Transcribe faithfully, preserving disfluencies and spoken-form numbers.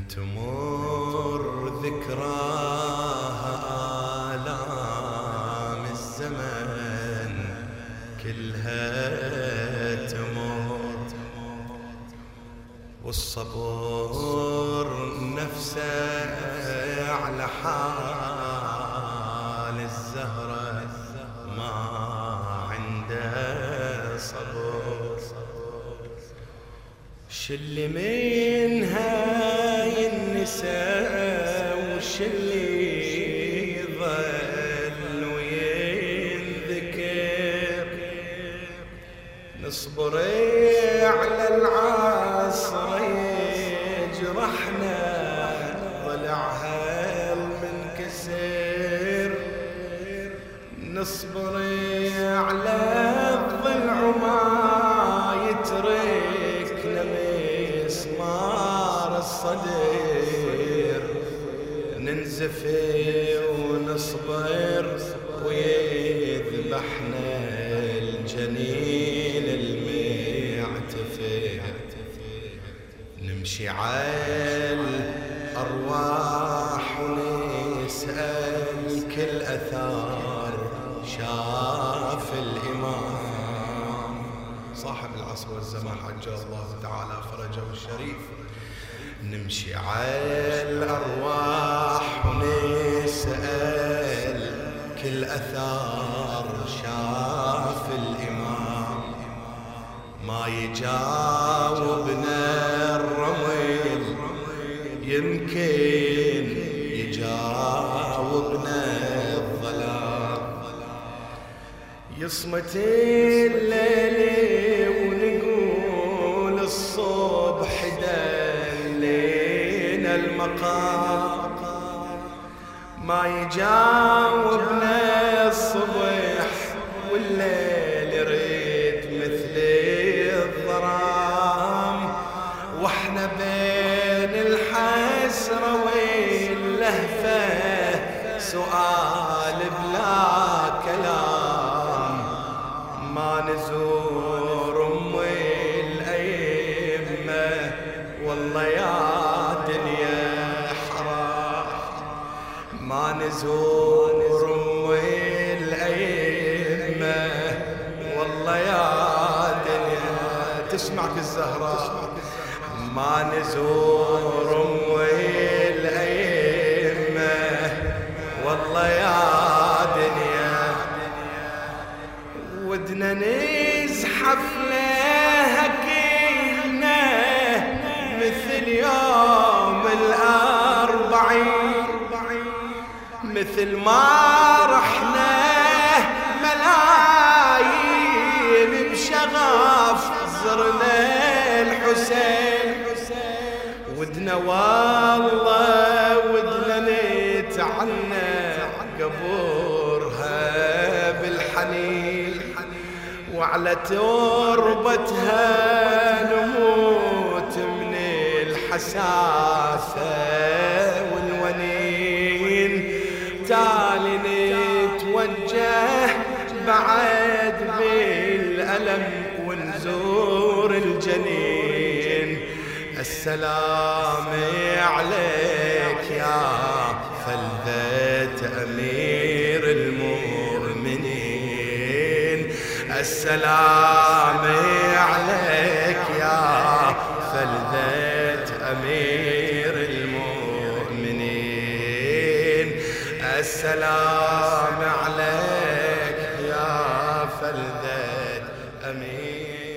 تمر ذكراها آلام الزمن كلها تمر، والصبر نفسه على حال الزهرة ما عنده صبر. شل منها ينسى وشلي يظل وينذكر، نصبر على العصر يجرحنا ضلعها المنكسر، نصبر على الضلع ما يتركنا مسمار الصدر، ننزفي ونصبر ويذبحنا الجنين المعتفر، نمشي على الأرواح ونسأل كل أثار شاف الإمام صاحب العصر والزمان عجل الله تعالى فرجه الشريف. نمشي على الأرواح ونسأل كل أثار شاف الإمام، ما يجاوبنا الرمل يمكن يجاوبنا الظلام، يصمت الليل ونقول الصبح دلينا المقام، ما يجاوبنا الصبح والليل يريد مثل الظلام، واحنا بين الحسرة واللهفة سؤال بلا كلام، ما نزور أم الأئمة والله يا دنيا حرام، ما نزور أم الأئمة والله يا دنيا. تسمعك الزهراء ما نزور أم الأئمة والله يا دنيا، ودنا نزحف لها كلنا مثل يوم الأربعين، مثل ما رحنا ملايين بشغف زرنا الحسين، ودنا والله ودنا نتعنى قبورها بالحنين، وعلى تربتها نموت من الحساسة والونين، تالي نتوجه بعد بالألم ونزور الجنين. السلام عليك يا فلذة أمير المؤمنين، السلام عليك يا فلذة أمير المؤمنين، السلام عليك يا فلذة أمير